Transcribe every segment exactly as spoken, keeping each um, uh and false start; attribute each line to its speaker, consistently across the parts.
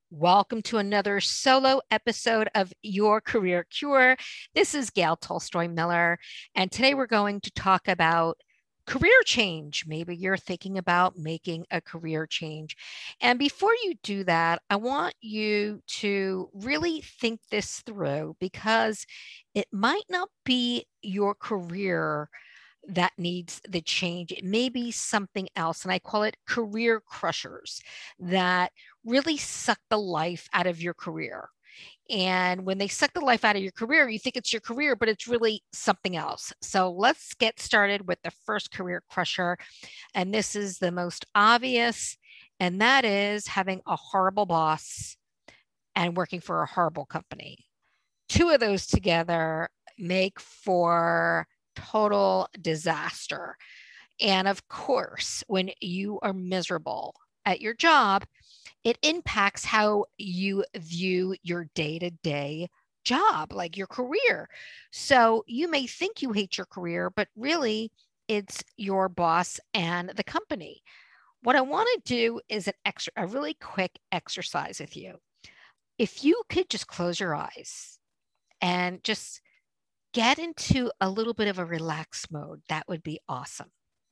Speaker 1: Welcome to another solo episode of Your Career Cure. This is Gail Tolstoy Miller, and today we're going to talk about career change. Maybe you're thinking about making a career change. And before you do that, I want you to really think this through because it might not be your career that needs the change. It may be something else. And I call it career crushers that really suck the life out of your career. And when they suck the life out of your career, you think it's your career, but it's really something else. So let's get started with the first career crusher. And this is the most obvious, and that is having a horrible boss and working for a horrible company. Two of those together make for total disaster. And of course, when you are miserable at your job, it impacts how you view your day to day job, like your career. So you may think you hate your career, but really it's your boss and the company. What I want to do is an extra, a really quick exercise with you. If you could just close your eyes and just get into a little bit of a relaxed mode, that would be awesome.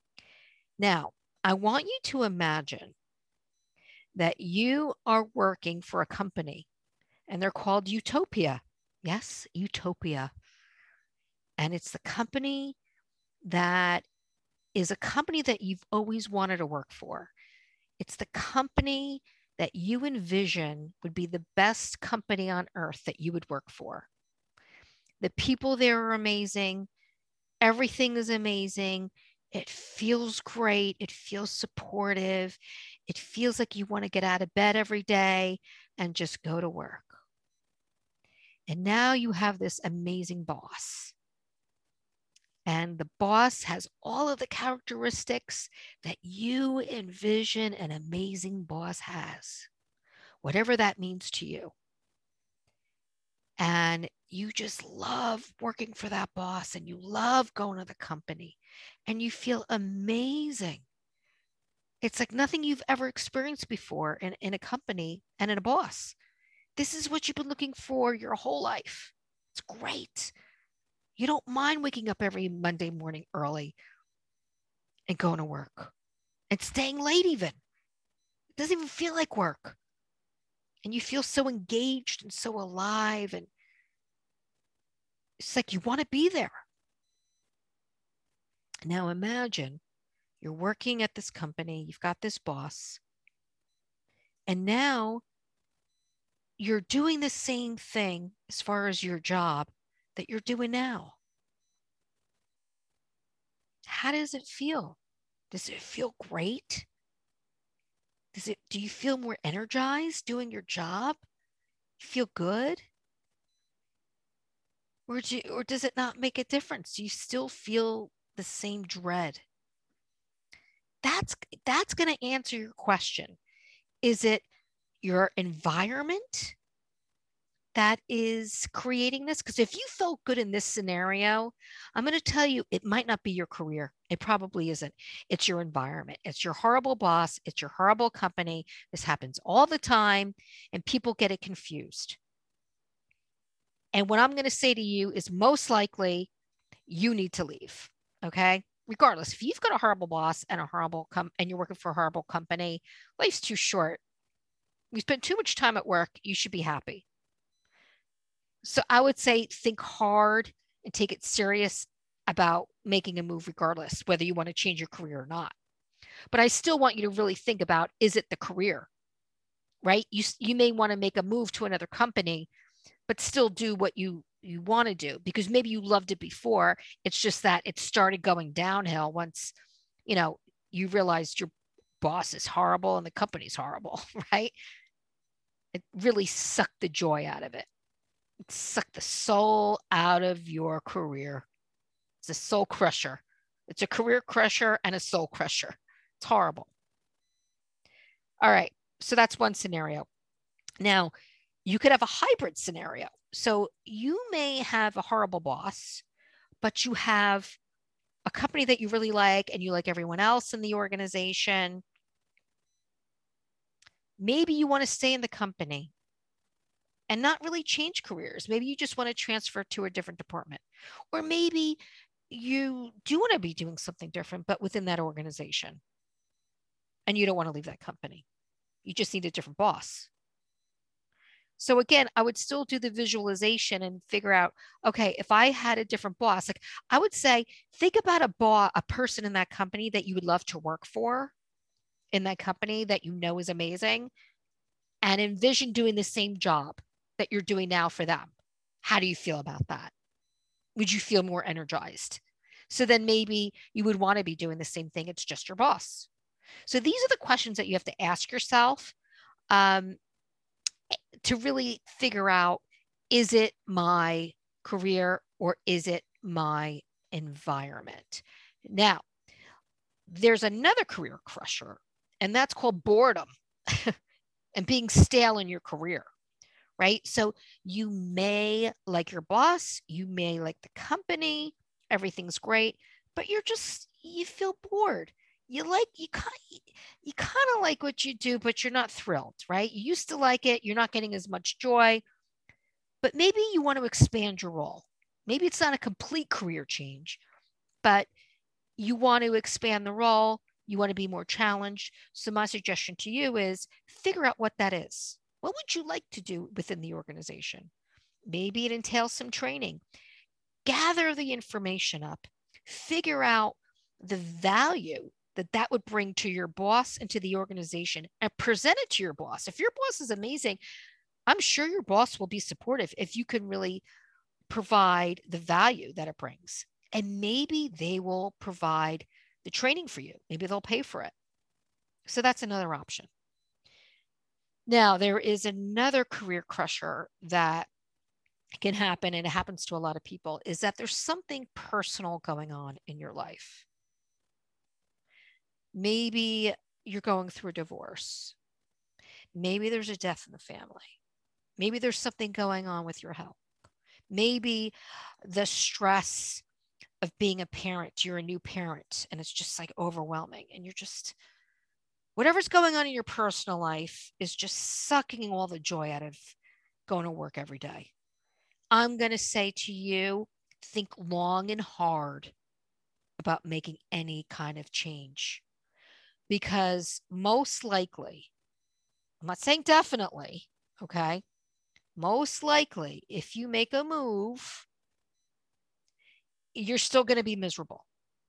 Speaker 1: Now, I want you to imagine that you are working for a company and they're called Utopia. Yes, Utopia. And it's the company that is a company that you've always wanted to work for. It's the company that you envision would be the best company on earth that you would work for. The people there are amazing. Everything is amazing. It feels great. It feels supportive. It feels like you want to get out of bed every day and just go to work. And now you have this amazing boss. And the boss has all of the characteristics that you envision an amazing boss has, whatever that means to you. And you just love working for that boss and you love going to the company and you feel amazing. It's like nothing you've ever experienced before in, in a company and in a boss. This is what you've been looking for your whole life. It's great. You don't mind waking up every Monday morning early and going to work and staying late, even. It doesn't even feel like work. And you feel so engaged and so alive. And it's like you want to be there. Now imagine you're working at this company, you've got this boss, and now you're doing the same thing as far as your job that you're doing now. How does it feel? Does it feel great? Does it do you feel more energized doing your job? You feel good? Or do you, or does it not make a difference? Do you still feel the same dread? That's that's going to answer your question. Is it your environment that is creating this? Because if you felt good in this scenario, I'm going to tell you it might not be your career. It probably isn't. It's your environment. It's your horrible boss. It's your horrible company. This happens all the time, and people get it confused. And what I'm going to say to you is most likely you need to leave. Okay. Regardless, if you've got a horrible boss and a horrible com- and you're working for a horrible company, life's too short. You spend too much time at work. You should be happy. So I would say think hard and take it serious about making a move, regardless whether you want to change your career or not. But I still want you to really think about, is it the career, right? You, you may want to make a move to another company, but still do what you, you want to do because maybe you loved it before. It's just that it started going downhill once, you know, you realized your boss is horrible and the company's horrible, right? It really sucked the joy out of it. Suck the soul out of your career. It's a soul crusher. It's a career crusher and a soul crusher. It's horrible. All right. So that's one scenario. Now, you could have a hybrid scenario. So you may have a horrible boss, but you have a company that you really like and you like everyone else in the organization. Maybe you want to stay in the company and not really change careers. Maybe you just want to transfer to a different department. Or maybe you do want to be doing something different, but within that organization, and you don't want to leave that company. You just need a different boss. So again, I would still do the visualization and figure out, okay, if I had a different boss, like I would say, think about a boss, a person in that company that you would love to work for in that company that you know is amazing, and envision doing the same job that you're doing now for them. How do you feel about that? Would you feel more energized? So then maybe you would want to be doing the same thing. It's just your boss. So these are the questions that you have to ask yourself um, to really figure out, is it my career or is it my environment? Now, there's another career crusher, and that's called boredom and being stale in your career, right? So you may like your boss, you may like the company, everything's great, but you're just, you feel bored. You like, you kind of, you kind of like what you do, but you're not thrilled, right? You used to like it, you're not getting as much joy, but maybe you want to expand your role. Maybe it's not a complete career change, but you want to expand the role, you want to be more challenged. So my suggestion to you is figure out what that is. What would you like to do within the organization? Maybe it entails some training. Gather the information up, figure out the value that that would bring to your boss and to the organization, and present it to your boss. If your boss is amazing, I'm sure your boss will be supportive if you can really provide the value that it brings. And maybe they will provide the training for you. Maybe they'll pay for it. So that's another option. Now, there is another career crusher that can happen, and it happens to a lot of people, is that there's something personal going on in your life. Maybe you're going through a divorce. Maybe there's a death in the family. Maybe there's something going on with your health. Maybe the stress of being a parent, you're a new parent, and it's just like overwhelming. And you're just, whatever's going on in your personal life is just sucking all the joy out of going to work every day. I'm going to say to you, think long and hard about making any kind of change, because most likely, I'm not saying definitely, okay? Most likely, if you make a move, you're still going to be miserable.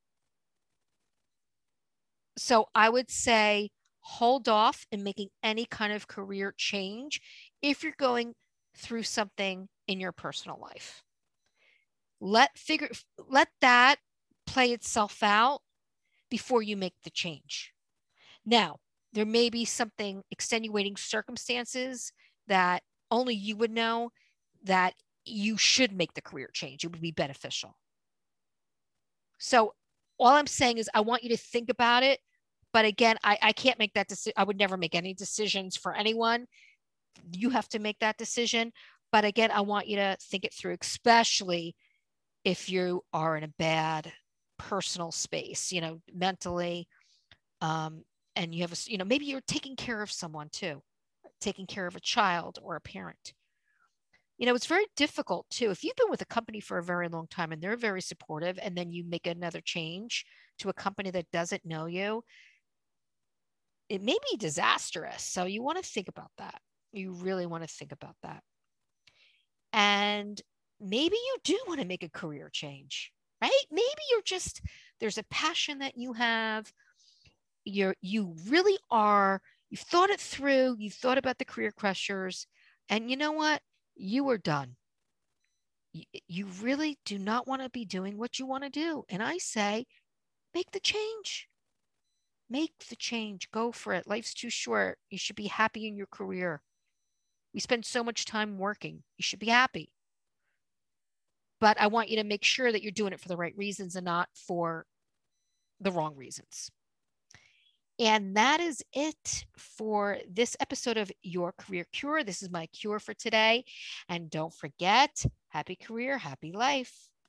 Speaker 1: So I would say hold off in making any kind of career change if you're going through something in your personal life. Let figure let that play itself out before you make the change. Now, there may be something extenuating circumstances that only you would know that you should make the career change. It would be beneficial. So all I'm saying is I want you to think about it. But again, I, I can't make that decision. I would never make any decisions for anyone. You have to make that decision. But again, I want you to think it through, especially if you are in a bad personal space, you know, mentally, um, and you have a, you know, maybe you're taking care of someone too, taking care of a child or a parent. You know, it's very difficult too. If you've been with a company for a very long time and they're very supportive, and then you make another change to a company that doesn't know you, it may be disastrous. So you want to think about that. You really want to think about that. And maybe you do want to make a career change, right? Maybe you're just, there's a passion that you have. You're, you really are, you've thought it through. You've thought about the career crushers. And you know what? You are done. You, you really do not want to be doing what you want to do. And I say, make the change. Make the change. Go for it. Life's too short. You should be happy in your career. We spend so much time working. You should be happy. But I want you to make sure that you're doing it for the right reasons and not for the wrong reasons. And that is it for this episode of Your Career Cure. This is my cure for today. And don't forget, happy career, happy life.